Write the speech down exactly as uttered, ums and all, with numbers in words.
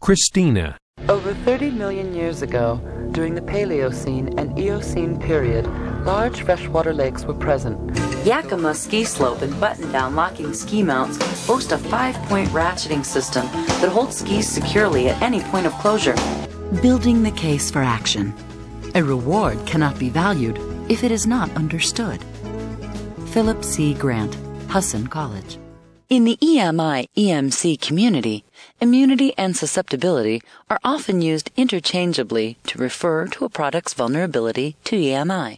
Christina. Over thirty million years ago, during the Paleocene and Eocene period, large freshwater lakes were present. Yakima ski slope and button-down locking ski mounts boast a five-point ratcheting system that holds skis securely at any point of closure. Building the case for action. A reward cannot be valued if it is not understood. Philip C. Grant, Husson College. In the E M I E M C community, immunity and susceptibility are often used interchangeably to refer to a product's vulnerability to E M I.